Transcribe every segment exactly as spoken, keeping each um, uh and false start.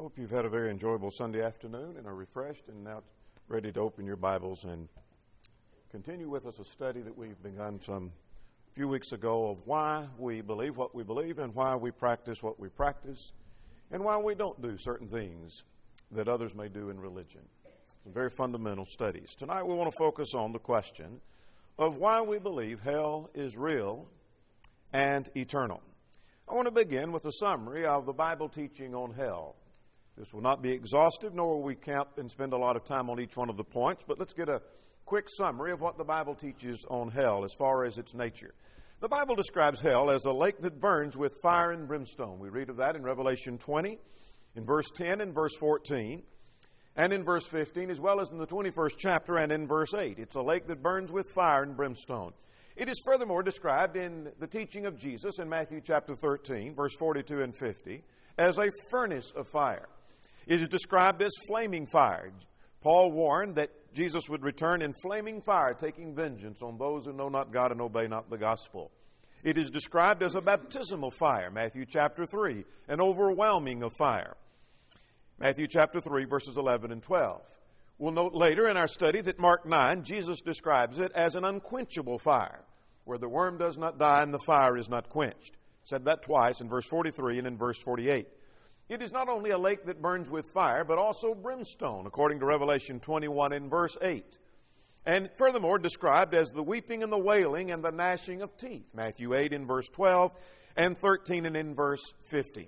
Hope you've had a very enjoyable Sunday afternoon and are refreshed and now ready to open your Bibles and continue with us a study that we've begun some few weeks ago of why we believe what we believe and why we practice what we practice and why we don't do certain things that others may do in religion. Some very fundamental studies. Tonight we want to focus on the question of why we believe hell is real and eternal. I want to begin with a summary of the Bible teaching on hell. This will not be exhaustive, nor will we count and spend a lot of time on each one of the points, but let's get a quick summary of what the Bible teaches on hell as far as its nature. The Bible describes hell as a lake that burns with fire and brimstone. We read of that in Revelation twenty, in verse ten and verse fourteen, and in verse fifteen, as well as in the twenty-first chapter and in verse eight. It's a lake that burns with fire and brimstone. It is furthermore described in the teaching of Jesus in Matthew chapter thirteen, verse forty-two and fifty, as a furnace of fire. It is described as flaming fire. Paul warned that Jesus would return in flaming fire, taking vengeance on those who know not God and obey not the gospel. It is described as a baptismal fire, Matthew chapter three, an overwhelming of fire. Matthew chapter three, verses eleven and twelve. We'll note later in our study that Mark nine, Jesus describes it as an unquenchable fire, where the worm does not die and the fire is not quenched. Said that twice in verse forty-three and in verse forty-eight. It is not only a lake that burns with fire, but also brimstone, according to Revelation twenty-one and verse eight. And furthermore described as the weeping and the wailing and the gnashing of teeth, Matthew eight in verse twelve and thirteen and in verse fifty.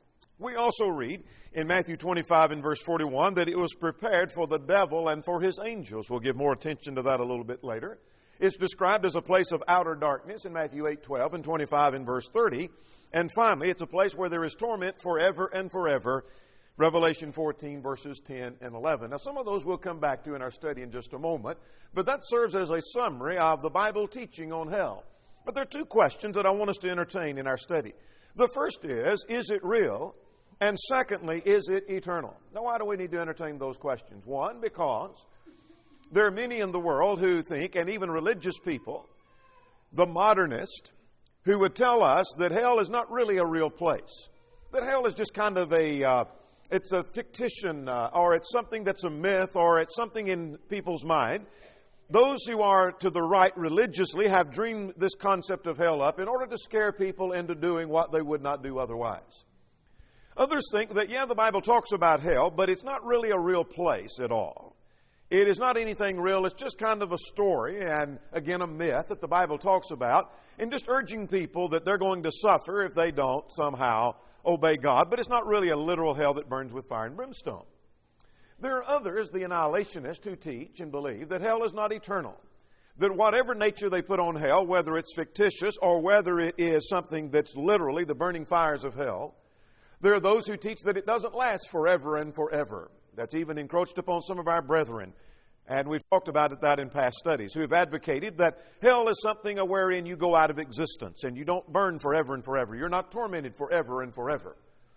We also read in Matthew twenty-five and verse forty-one that it was prepared for the devil and for his angels. We'll give more attention to that a little bit later. It's described as a place of outer darkness in Matthew eight twelve and twenty-five and verse thirty. And finally, it's a place where there is torment forever and forever, Revelation fourteen, verses ten and eleven. Now, some of those we'll come back to in our study in just a moment, but that serves as a summary of the Bible teaching on hell. But there are two questions that I want us to entertain in our study. The first is, is it real? And secondly, is it eternal? Now, why do we need to entertain those questions? One, because there are many in the world who think, and even religious people, the modernist, who would tell us that hell is not really a real place. That hell is just kind of a, uh, it's a fictitious, uh, or it's something that's a myth, or it's something in people's mind. Those who are to the right religiously have dreamed this concept of hell up in order to scare people into doing what they would not do otherwise. Others think that, yeah, the Bible talks about hell, but it's not really a real place at all. It is not anything real. It's just kind of a story and, again, a myth that the Bible talks about, and just urging people that they're going to suffer if they don't somehow obey God. But it's not really a literal hell that burns with fire and brimstone. There are others, the annihilationists, who teach and believe that hell is not eternal. That whatever nature they put on hell, whether it's fictitious or whether it is something that's literally the burning fires of hell, there are those who teach that it doesn't last forever and forever. That's even encroached upon some of our brethren. And we've talked about it, that in past studies, who have advocated that hell is something wherein you go out of existence and you don't burn forever and forever. You're not tormented forever and forever.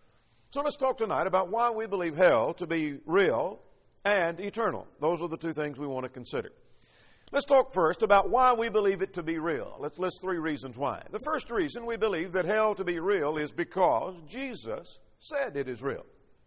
So let's talk tonight about why we believe hell to be real and eternal. Those are the two things we want to consider. Let's talk first about why we believe it to be real. Let's list three reasons why. The first reason we believe that hell to be real is because Jesus said it is real.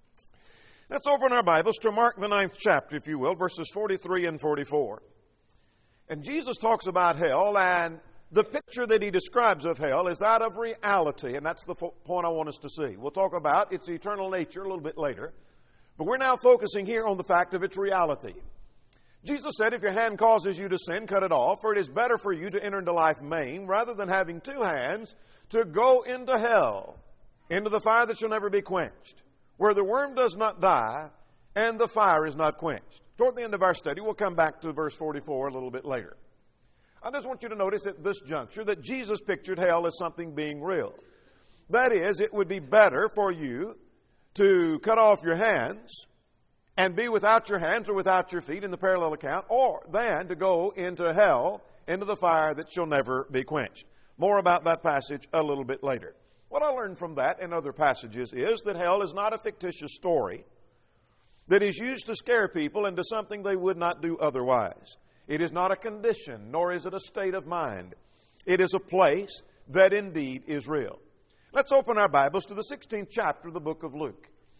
Let's open our Bibles to Mark the ninth chapter, if you will, verses forty-three and forty-four. And Jesus talks about hell, and the picture that he describes of hell is that of reality, and that's the point I want us to see. We'll talk about its eternal nature a little bit later, but we're now focusing here on the fact of its reality. Jesus said, if your hand causes you to sin, cut it off, for it is better for you to enter into life maimed, rather than having two hands to go into hell, into the fire that shall never be quenched, where the worm does not die and the fire is not quenched. Toward the end of our study, we'll come back to verse forty-four a little bit later. I just want you to notice at this juncture that Jesus pictured hell as something being real. That is, it would be better for you to cut off your hands and be without your hands or without your feet in the parallel account, or than to go into hell, into the fire that shall never be quenched. More about that passage a little bit later. What I learned from that and other passages is that hell is not a fictitious story that is used to scare people into something they would not do otherwise. It is not a condition, nor is it a state of mind. It is a place that indeed is real. Let's open our Bibles to the sixteenth chapter of the book of Luke.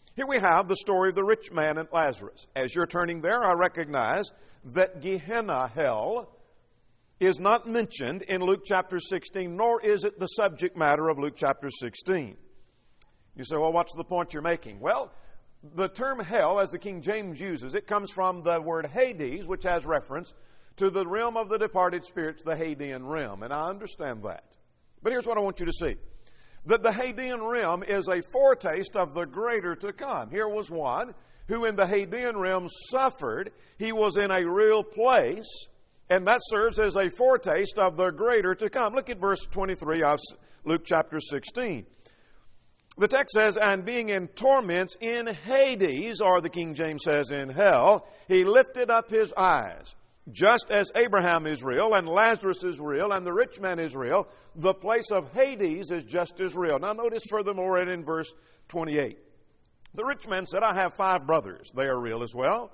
Here we have the story of the rich man and Lazarus. As you're turning there, I recognize that Gehenna, hell, is not mentioned in Luke chapter sixteen, nor is it the subject matter of Luke chapter sixteen. You say, well, what's the point you're making? Well, the term hell, as the King James uses it, comes from the word Hades, which has reference to the realm of the departed spirits, the Hadean realm. And I understand that. But here's what I want you to see. That the Hadean realm is a foretaste of the greater to come. Here was one who in the Hadean realm suffered. He was in a real place, and that serves as a foretaste of the greater to come. Look at verse twenty-three of Luke chapter sixteen. The text says, and being in torments in Hades, or the King James says in hell, he lifted up his eyes. Just as Abraham is real, and Lazarus is real, and the rich man is real, the place of Hades is just as real. Now notice furthermore in verse twenty-eight. The rich man said, I have five brothers. They are real as well.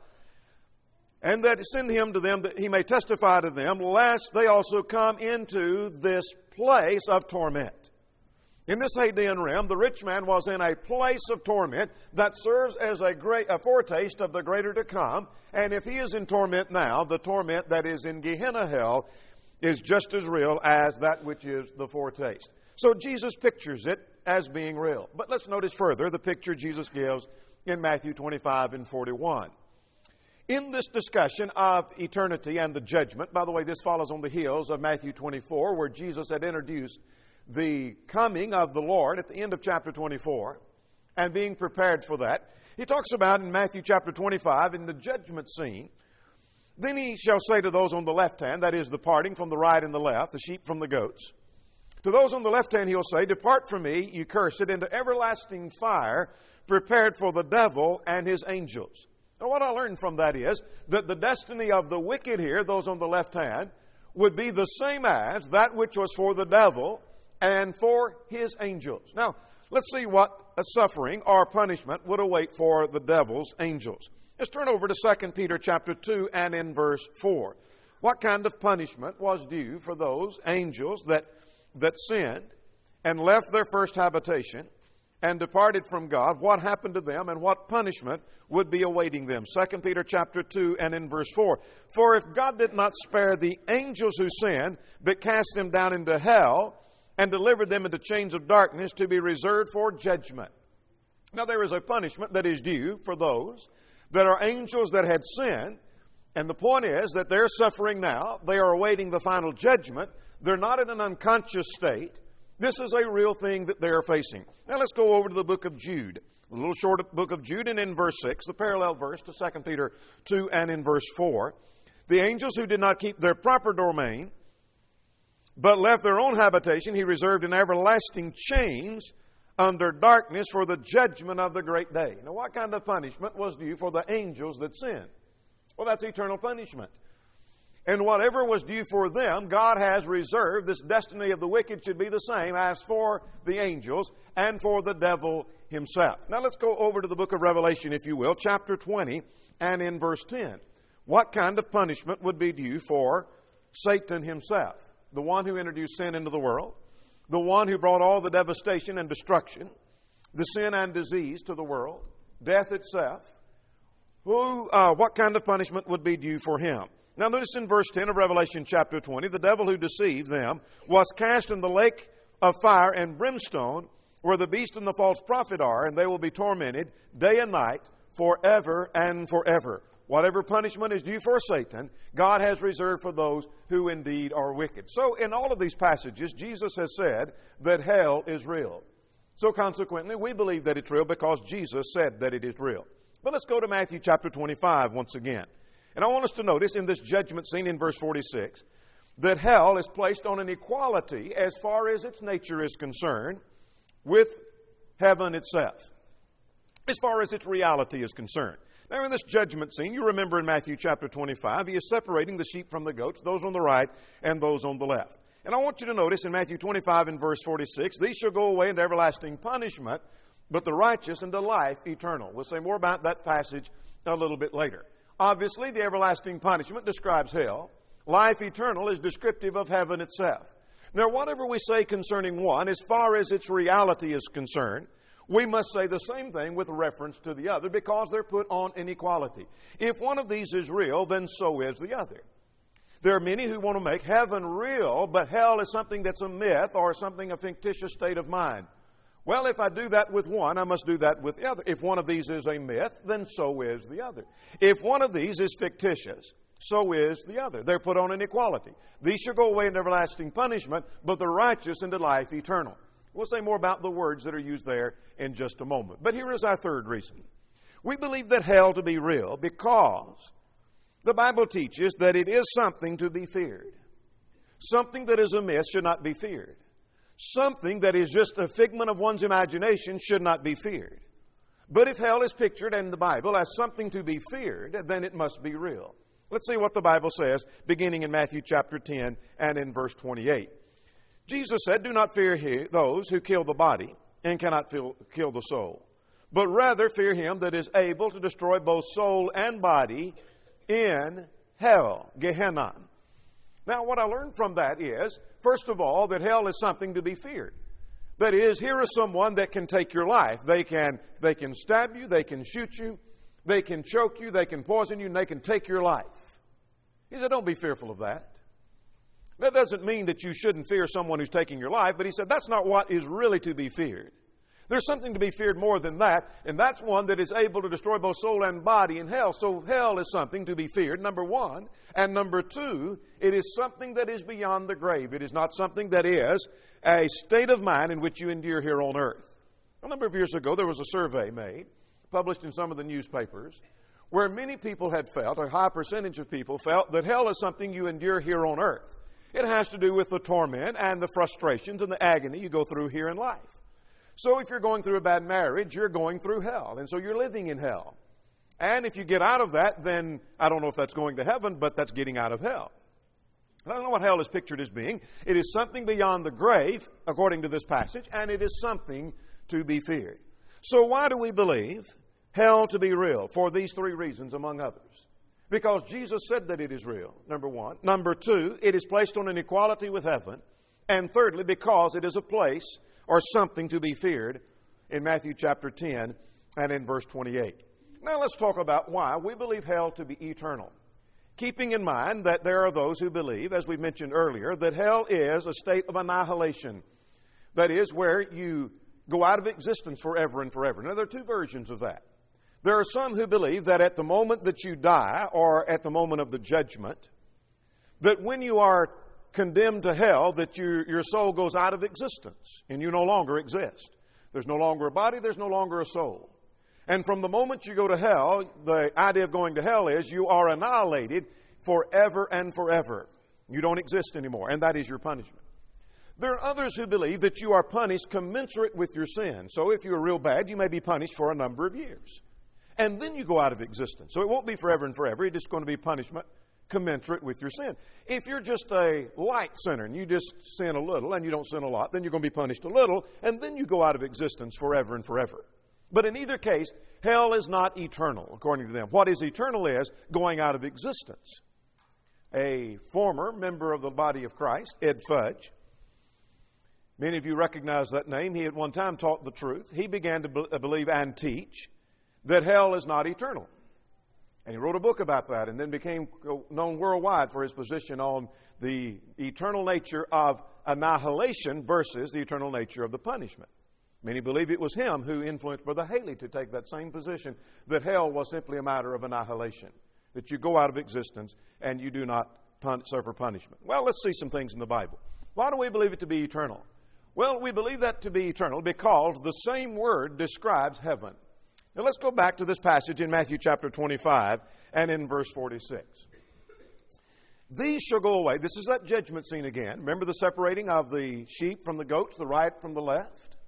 And that send him to them that he may testify to them, lest they also come into this place of torment. In this Hadean realm, the rich man was in a place of torment that serves as a great a foretaste of the greater to come. And if he is in torment now, the torment that is in Gehenna hell is just as real as that which is the foretaste. So Jesus pictures it as being real. But let's notice further the picture Jesus gives in Matthew twenty-five and forty-one. In this discussion of eternity and the judgment, by the way, this follows on the heels of Matthew twenty-four, where Jesus had introduced the coming of the Lord at the end of chapter twenty-four and being prepared for that. He talks about in Matthew chapter twenty-five in the judgment scene, then he shall say to those on the left hand, that is the parting from the right and the left, the sheep from the goats. To those on the left hand he'll say, depart from me, you cursed, into everlasting fire prepared for the devil and his angels. Now what I learned from that is that the destiny of the wicked here, those on the left hand, would be the same as that which was for the devil and for his angels. Now, let's see what a suffering or punishment would await for the devil's angels. Let's turn over to Second Peter chapter two and in verse four. What kind of punishment was due for those angels that, that sinned and left their first habitation and departed from God? What happened to them and what punishment would be awaiting them? Second Peter chapter two and in verse four. For if God did not spare the angels who sinned, but cast them down into hell, and delivered them into chains of darkness to be reserved for judgment. Now there is a punishment that is due for those that are angels that had sinned. And the point is that they're suffering now. They are awaiting the final judgment. They're not in an unconscious state. This is a real thing that they are facing. Now let's go over to the book of Jude. A little short book of Jude and in verse six, the parallel verse to Second Peter two and in verse four. The angels who did not keep their proper domain, but left their own habitation, he reserved in everlasting chains under darkness for the judgment of the great day. Now, what kind of punishment was due for the angels that sinned? Well, that's eternal punishment. And whatever was due for them, God has reserved. This destiny of the wicked should be the same as for the angels and for the devil himself. Now, let's go over to the book of Revelation, if you will, chapter twenty and in verse ten. What kind of punishment would be due for Satan himself? The one who introduced sin into the world, the one who brought all the devastation and destruction, the sin and disease to the world, death itself. Who, uh, what kind of punishment would be due for him? Now notice in verse ten of Revelation chapter twenty, the devil who deceived them was cast in the lake of fire and brimstone, where the beast and the false prophet are, and they will be tormented day and night forever and forever. Whatever punishment is due for Satan, God has reserved for those who indeed are wicked. So in all of these passages, Jesus has said that hell is real. So consequently, we believe that it's real because Jesus said that it is real. But let's go to Matthew chapter twenty-five once again. And I want us to notice in this judgment scene in verse forty-six that hell is placed on an equality as far as its nature is concerned with heaven itself, as far as its reality is concerned. Now, in this judgment scene, you remember in Matthew chapter twenty-five, he is separating the sheep from the goats, those on the right and those on the left. And I want you to notice in Matthew twenty-five and verse forty-six, these shall go away into everlasting punishment, but the righteous into life eternal. We'll say more about that passage a little bit later. Obviously, the everlasting punishment describes hell. Life eternal is descriptive of heaven itself. Now, whatever we say concerning one, as far as its reality is concerned, we must say the same thing with reference to the other because they're put on an equality. If one of these is real, then so is the other. There are many who want to make heaven real, but hell is something that's a myth or something, a fictitious state of mind. Well, if I do that with one, I must do that with the other. If one of these is a myth, then so is the other. If one of these is fictitious, so is the other. They're put on an equality. These shall go away into everlasting punishment, but the righteous into life eternal. We'll say more about the words that are used there in just a moment. But here is our third reason. We believe that hell to be real because the Bible teaches that it is something to be feared. Something that is a myth should not be feared. Something that is just a figment of one's imagination should not be feared. But if hell is pictured in the Bible as something to be feared, then it must be real. Let's see what the Bible says, beginning in Matthew chapter ten and in verse twenty-eight. Jesus said, "Do not fear he, those who kill the body and cannot feel, kill the soul, but rather fear him that is able to destroy both soul and body in hell," Gehenna. Now, what I learned from that is, first of all, that hell is something to be feared. That is, here is someone that can take your life. They can, they can stab you, they can shoot you, they can choke you, they can poison you, and they can take your life. He said, don't be fearful of that. That doesn't mean that you shouldn't fear someone who's taking your life, but he said that's not what is really to be feared. There's something to be feared more than that, and that's one that is able to destroy both soul and body in hell. So hell is something to be feared, number one. And number two, it is something that is beyond the grave. It is not something that is a state of mind in which you endure here on earth. A number of years ago, there was a survey made, published in some of the newspapers, where many people had felt, a high percentage of people felt, that hell is something you endure here on earth. It has to do with the torment and the frustrations and the agony you go through here in life. So if you're going through a bad marriage, you're going through hell. And so you're living in hell. And if you get out of that, then I don't know if that's going to heaven, but that's getting out of hell. I don't know what hell is pictured as being. It is something beyond the grave, according to this passage, and it is something to be feared. So why do we believe hell to be real? For these three reasons, among others. Because Jesus said that it is real, number one. Number two, it is placed on an equality with heaven. And thirdly, because it is a place or something to be feared in Matthew chapter ten and in verse twenty-eight. Now let's talk about why we believe hell to be eternal. Keeping in mind that there are those who believe, as we mentioned earlier, that hell is a state of annihilation. That is, where you go out of existence forever and forever. Now there are two versions of that. There are some who believe that at the moment that you die, or at the moment of the judgment, that when you are condemned to hell, that you, your soul goes out of existence and you no longer exist. There's no longer a body, there's no longer a soul. And from the moment you go to hell, the idea of going to hell is you are annihilated forever and forever. You don't exist anymore, and that is your punishment. There are others who believe that you are punished commensurate with your sin. So if you're real bad, you may be punished for a number of years. And then you go out of existence. So it won't be forever and forever. It's just going to be punishment commensurate with your sin. If you're just a light sinner and you just sin a little and you don't sin a lot, then you're going to be punished a little, and then you go out of existence forever and forever. But in either case, hell is not eternal, according to them. What is eternal is going out of existence. A former member of the body of Christ, Ed Fudge, many of you recognize that name. He at one time taught the truth. He began to be- believe and teach that hell is not eternal. And he wrote a book about that and then became known worldwide for his position on the eternal nature of annihilation versus the eternal nature of the punishment. Many believe it was him who influenced Brother Haley to take that same position, that hell was simply a matter of annihilation, that you go out of existence and you do not pun- suffer punishment. Well, let's see some things in the Bible. Why do we believe it to be eternal? Well, we believe that to be eternal because the same word describes heaven. Now let's go back to this passage in Matthew chapter twenty-five and in verse forty-six. These shall go away. This is that judgment scene again. Remember the separating of the sheep from the goats, the right from the left?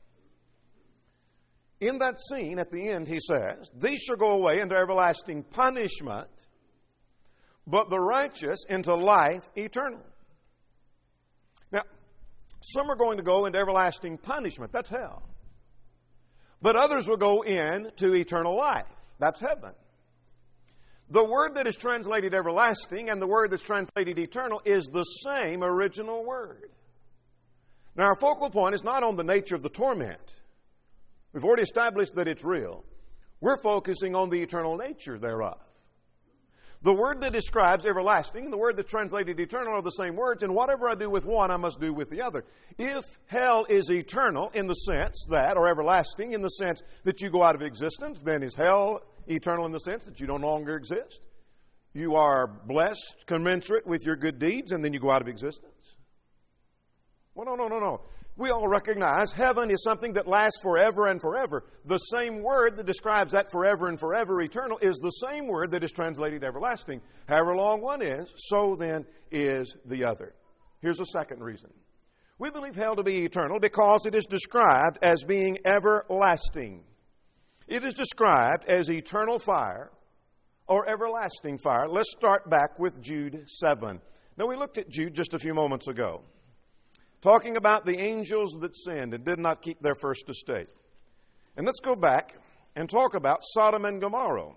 In that scene, at the end, he says, these shall go away into everlasting punishment, but the righteous into life eternal. Now, some are going to go into everlasting punishment. That's hell. But others will go into eternal life. That's heaven. The word that is translated everlasting and the word that's translated eternal is the same original word. Now, our focal point is not on the nature of the torment. We've already established that it's real. We're focusing on the eternal nature thereof. The word that describes everlasting and the word that's translated eternal are the same words, and whatever I do with one, I must do with the other. If hell is eternal in the sense that, or everlasting in the sense that you go out of existence, then is hell eternal in the sense that you no longer exist? You are blessed, commensurate with your good deeds, and then you go out of existence? Well, no, no, no, no. We all recognize heaven is something that lasts forever and forever. The same word that describes that forever and forever eternal is the same word that is translated everlasting. However long one is, so then is the other. Here's a second reason. We believe hell to be eternal because it is described as being everlasting. It is described as eternal fire or everlasting fire. Let's start back with Jude seven. Now, we looked at Jude just a few moments ago, talking about the angels that sinned and did not keep their first estate. And let's go back and talk about Sodom and Gomorrah.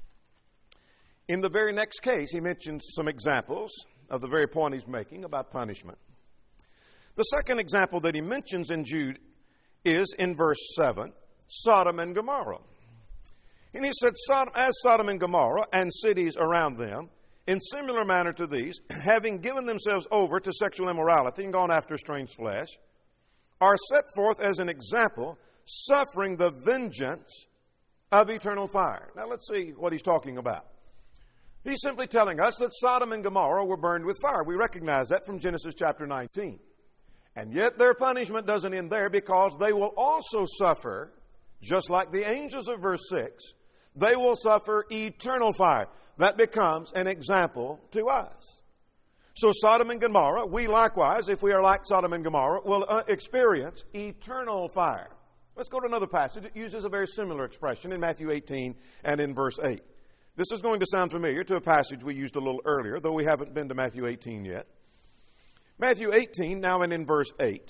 In the very next case, he mentions some examples of the very point he's making about punishment. The second example that he mentions in Jude is in verse seven, Sodom and Gomorrah. And he said, as Sodom and Gomorrah and cities around them, in similar manner to these, having given themselves over to sexual immorality and gone after strange flesh, are set forth as an example, suffering the vengeance of eternal fire. Now let's see what he's talking about. He's simply telling us that Sodom and Gomorrah were burned with fire. We recognize that from Genesis chapter nineteen. And yet their punishment doesn't end there, because they will also suffer, just like the angels of verse six, they will suffer eternal fire. That becomes an example to us. So Sodom and Gomorrah, we likewise, if we are like Sodom and Gomorrah, will uh, experience eternal fire. Let's go to another passage. It uses a very similar expression in Matthew eighteen and in verse eight. This is going to sound familiar to a passage we used a little earlier, though we haven't been to Matthew eighteen yet. Matthew eighteen, now and in verse eight.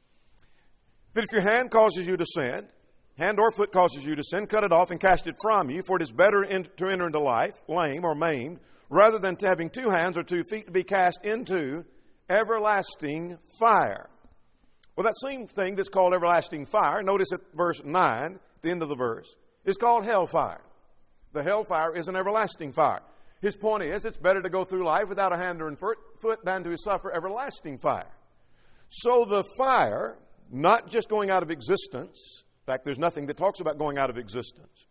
That if your hand causes you to sin, hand or foot causes you to sin, cut it off and cast it from you, for it is better in, to enter into life, lame or maimed, rather than to having two hands or two feet to be cast into everlasting fire. Well, that same thing that's called everlasting fire, notice at verse nine, the end of the verse, is called hellfire. The hellfire is an everlasting fire. His point is, it's better to go through life without a hand or a foot than to suffer everlasting fire. So the fire, not just going out of existence, in fact, there's nothing that talks about going out of existence,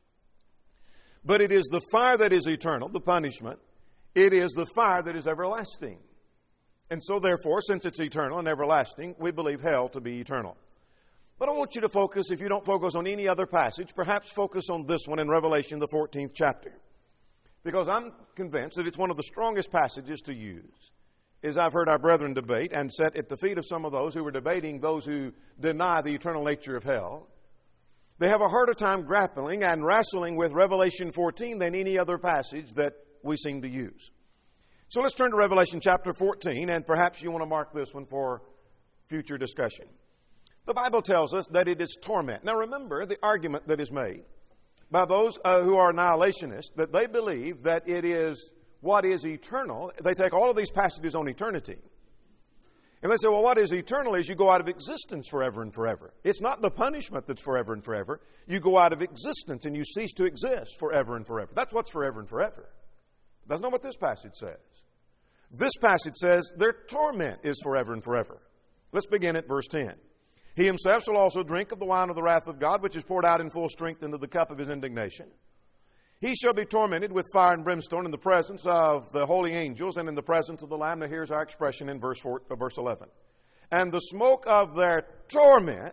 but it is the fire that is eternal, the punishment. It is the fire that is everlasting. And so therefore, since it's eternal and everlasting, we believe hell to be eternal. But I want you to focus, if you don't focus on any other passage, perhaps focus on this one in Revelation, the fourteenth chapter. Because I'm convinced that it's one of the strongest passages to use. As I've heard our brethren debate and sat at the feet of some of those who were debating those who deny the eternal nature of hell, they have a harder time grappling and wrestling with Revelation fourteen than any other passage that we seem to use. So let's turn to Revelation chapter fourteen, and perhaps you want to mark this one for future discussion. The Bible tells us that it is torment. Now remember the argument that is made by those uh, who are annihilationists, that they believe that it is what is eternal. They take all of these passages on eternity, and they say, well, what is eternal is you go out of existence forever and forever. It's not the punishment that's forever and forever. You go out of existence and you cease to exist forever and forever. That's what's forever and forever. That's not what this passage says. This passage says their torment is forever and forever. Let's begin at verse ten. He himself shall also drink of the wine of the wrath of God, which is poured out in full strength into the cup of his indignation. He shall be tormented with fire and brimstone in the presence of the holy angels and in the presence of the Lamb. Now here's our expression in verse four, uh, verse eleven. And the smoke of their torment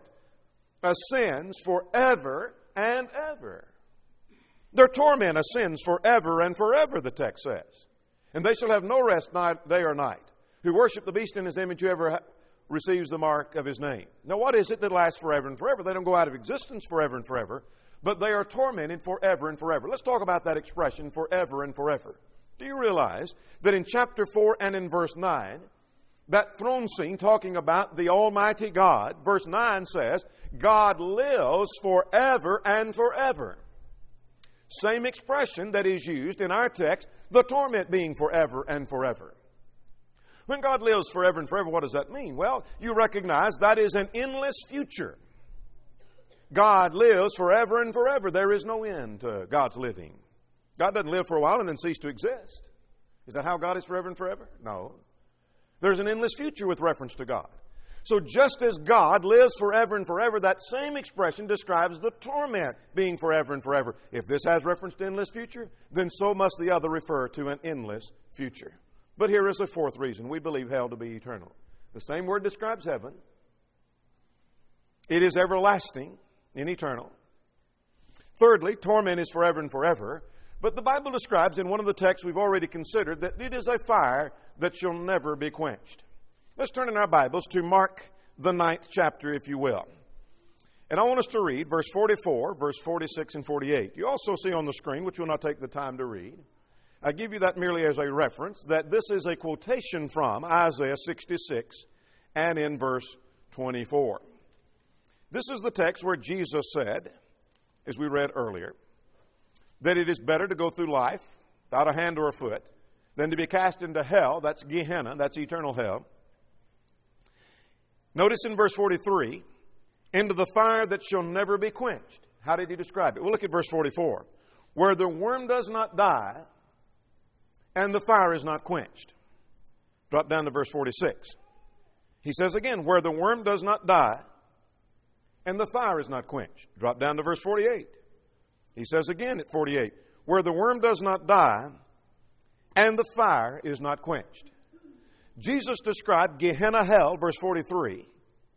ascends forever and ever. Their torment ascends forever and forever, the text says. And they shall have no rest night, day or night, who worship the beast in his image, whoever ha- receives the mark of his name. Now what is it that lasts forever and forever? They don't go out of existence forever and forever, but they are tormented forever and forever. Let's talk about that expression, forever and forever. Do you realize that in chapter four and in verse nine, that throne scene talking about the Almighty God, verse nine says, God lives forever and forever. Same expression that is used in our text, the torment being forever and forever. When God lives forever and forever, what does that mean? Well, you recognize that is an endless future. God lives forever and forever. There is no end to God's living. God doesn't live for a while and then cease to exist. Is that how God is forever and forever? No. There's an endless future with reference to God. So just as God lives forever and forever, that same expression describes the torment being forever and forever. If this has reference to endless future, then so must the other refer to an endless future. But here is a fourth reason. We believe hell to be eternal. The same word describes heaven. It is everlasting and eternal. Thirdly, torment is forever and forever. But the Bible describes in one of the texts we've already considered that it is a fire that shall never be quenched. Let's turn in our Bibles to Mark, the ninth chapter, if you will. And I want us to read verse forty-four, verse forty-six, and forty-eight. You also see on the screen, which we'll not take the time to read. I give you that merely as a reference, that this is a quotation from Isaiah sixty-six and in verse twenty-four. This is the text where Jesus said, as we read earlier, that it is better to go through life without a hand or a foot than to be cast into hell, that's Gehenna, that's eternal hell. Notice in verse forty-three, into the fire that shall never be quenched. How did he describe it? Well, look at verse forty-four. Where the worm does not die and the fire is not quenched. Drop down to verse forty-six. He says again, where the worm does not die and the fire is not quenched. Drop down to verse forty-eight. He says again at forty-eight, where the worm does not die and the fire is not quenched. Jesus described Gehenna hell, verse forty-three,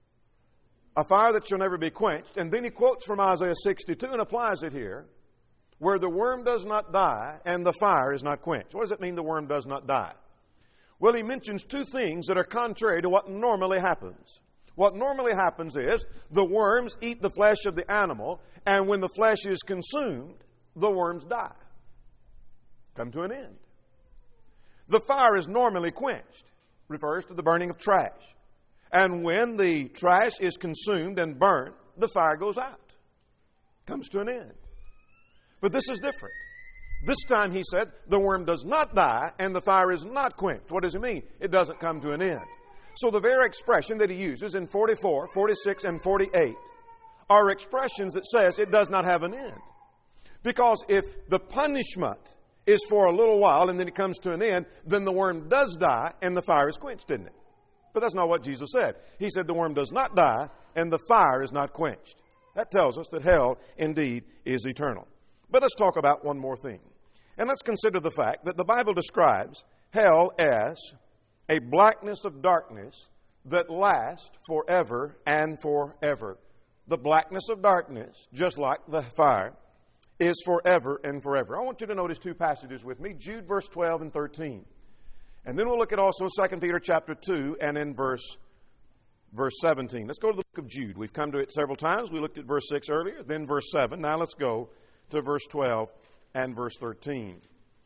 a fire that shall never be quenched. And then he quotes from Isaiah sixty-two and applies it here, where the worm does not die and the fire is not quenched. What does it mean the worm does not die? Well, he mentions two things that are contrary to what normally happens. What normally happens is the worms eat the flesh of the animal, and when the flesh is consumed, the worms die. Come to an end. The fire is normally quenched. Refers to the burning of trash. And when the trash is consumed and burnt, the fire goes out. Comes to an end. But this is different. This time he said, the worm does not die and the fire is not quenched. What does it mean? It doesn't come to an end. So the very expression that he uses in forty-four, forty-six, and forty-eight are expressions that says it does not have an end. Because if the punishment is for a little while and then it comes to an end, then the worm does die and the fire is quenched, isn't it? But that's not what Jesus said. He said the worm does not die and the fire is not quenched. That tells us that hell indeed is eternal. But let's talk about one more thing. And let's consider the fact that the Bible describes hell as a blackness of darkness that lasts forever and forever. The blackness of darkness, just like the fire, is forever and forever. I want you to notice two passages with me, Jude verse twelve and thirteen. And then we'll look at also Second Peter chapter two and in verse, verse seventeen. Let's go to the book of Jude. We've come to it several times. We looked at verse six earlier, then verse seven. Now let's go to verse twelve and verse thirteen.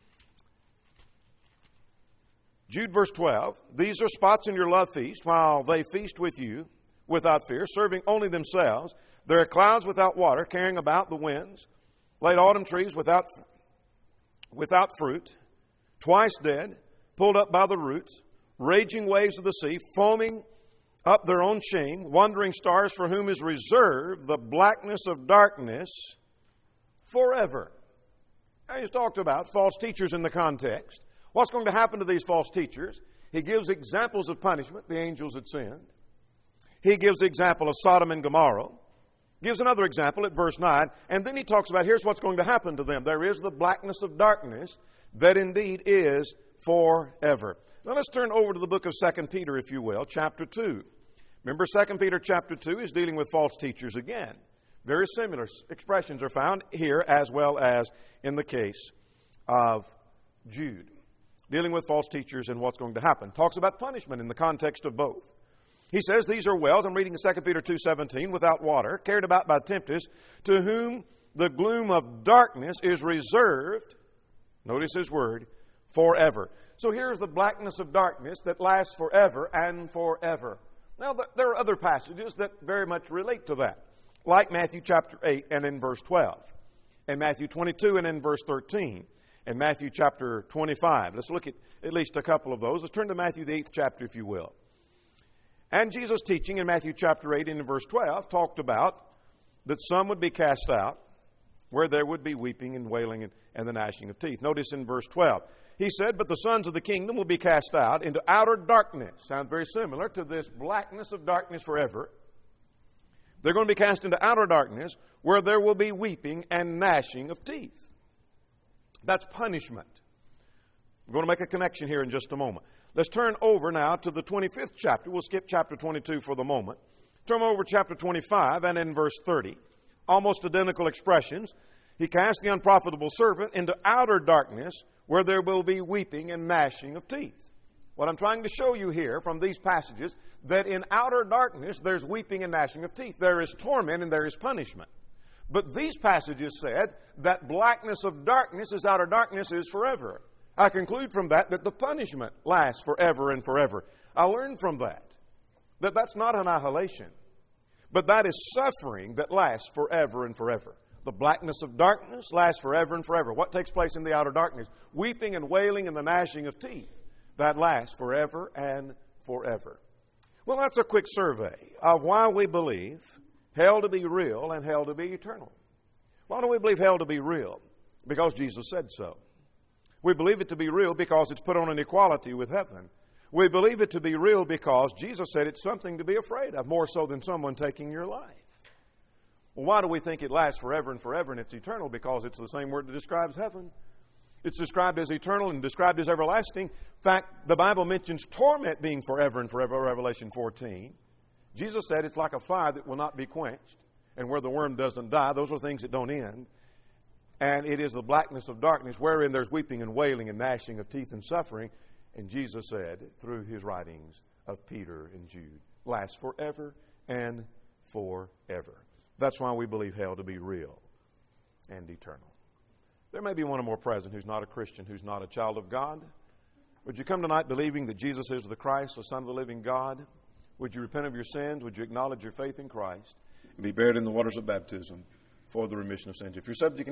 Jude verse twelve, these are spots in your love feast, while they feast with you without fear, serving only themselves. There are clouds without water, carrying about the winds, late autumn trees without, without fruit, twice dead, pulled up by the roots, raging waves of the sea, foaming up their own shame, wandering stars for whom is reserved the blackness of darkness forever. Now, he's talked about false teachers in the context. What's going to happen to these false teachers? He gives examples of punishment. The angels had sinned. He gives the example of Sodom and Gomorrah. Gives another example at verse nine. And then he talks about here's what's going to happen to them. There is the blackness of darkness that indeed is forever. Now let's turn over to the book of Second Peter, if you will, chapter two. Remember, Second Peter chapter two is dealing with false teachers again. Very similar expressions are found here as well as in the case of Jude. Dealing with false teachers and what's going to happen. Talks about punishment in the context of both. He says, these are wells, I'm reading Second Peter two seventeen, without water, carried about by tempests, to whom the gloom of darkness is reserved, notice his word, forever. So here's the blackness of darkness that lasts forever and forever. Now, there are other passages that very much relate to that, like Matthew chapter eight and in verse twelve, and Matthew twenty-two and in verse thirteen, and Matthew chapter twenty-five. Let's look at at least a couple of those. Let's turn to Matthew, the eighth chapter, if you will. And Jesus' teaching in Matthew chapter eight and in verse twelve talked about that some would be cast out, where there would be weeping and wailing and, and the gnashing of teeth. Notice in verse twelve, he said, but the sons of the kingdom will be cast out into outer darkness. Sounds very similar to this blackness of darkness forever. They're going to be cast into outer darkness, where there will be weeping and gnashing of teeth. That's punishment. We're going to make a connection here in just a moment. Let's turn over now to the twenty-fifth chapter. We'll skip chapter twenty-two for the moment. Turn over to chapter twenty-five and in verse thirty. Almost identical expressions. He cast the unprofitable servant into outer darkness, where there will be weeping and gnashing of teeth. What I'm trying to show you here from these passages, that in outer darkness there's weeping and gnashing of teeth. There is torment and there is punishment. But these passages said that blackness of darkness is outer darkness is forever. I conclude from that that the punishment lasts forever and forever. I learned from that that that's not annihilation, but that is suffering that lasts forever and forever. The blackness of darkness lasts forever and forever. What takes place in the outer darkness? Weeping and wailing and the gnashing of teeth. That lasts forever and forever. Well, that's a quick survey of why we believe hell to be real and hell to be eternal. Why do we believe hell to be real? Because Jesus said so. We believe it to be real because it's put on an equality with heaven. We believe it to be real because Jesus said it's something to be afraid of, more so than someone taking your life. Well, why do we think it lasts forever and forever and it's eternal? Because it's the same word that describes heaven. It's described as eternal and described as everlasting. In fact, the Bible mentions torment being forever and forever, Revelation fourteen. Jesus said it's like a fire that will not be quenched, and where the worm doesn't die. Those are things that don't end. And it is the blackness of darkness wherein there's weeping and wailing and gnashing of teeth and suffering. And Jesus said, through his writings of Peter and Jude, lasts forever and forever. That's why we believe hell to be real and eternal. There may be one or more present who's not a Christian, who's not a child of God. Would you come tonight believing that Jesus is the Christ, the Son of the living God? Would you repent of your sins? Would you acknowledge your faith in Christ and be buried in the waters of baptism for the remission of sins? If you're subject